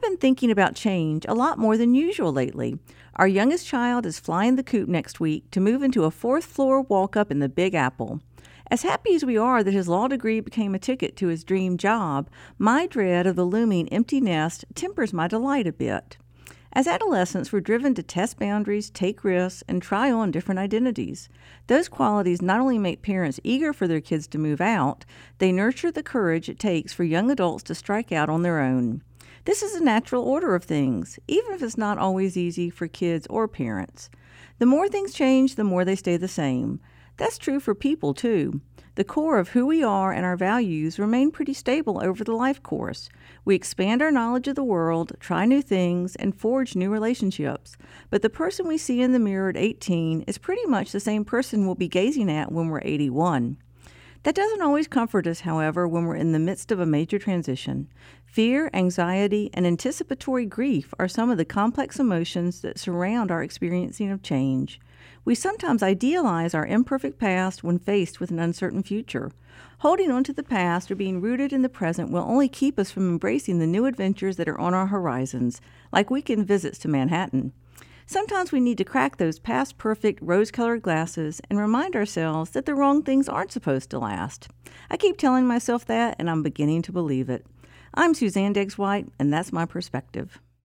been thinking about change a lot more than usual lately. Our youngest child is flying the coop next week to move into a fourth floor walk up in the Big Apple. As happy as we are that his law degree became a ticket to his dream job, my dread of the looming empty nest tempers my delight a bit. As adolescents, we're driven to test boundaries, take risks, and try on different identities. Those qualities not only make parents eager for their kids to move out, they nurture the courage it takes for young adults to strike out on their own. This is a natural order of things, even if it's not always easy for kids or parents. The more things change, the more they stay the same. That's true for people, too. The core of who we are and our values remain pretty stable over the life course. We expand our knowledge of the world, try new things, and forge new relationships. But the person we see in the mirror at 18 is pretty much the same person we'll be gazing at when we're 81. That doesn't always comfort us, however, when we're in the midst of a major transition. Fear, anxiety, and anticipatory grief are some of the complex emotions that surround our experiencing of change. We sometimes idealize our imperfect past when faced with an uncertain future. Holding on to the past or being rooted in the present will only keep us from embracing the new adventures that are on our horizons, like weekend visits to Manhattan. Sometimes we need to crack those past-perfect, rose-colored glasses and remind ourselves that the wrong things aren't supposed to last. I keep telling myself that, and I'm beginning to believe it. I'm Suzanne Deggs White, and that's my perspective.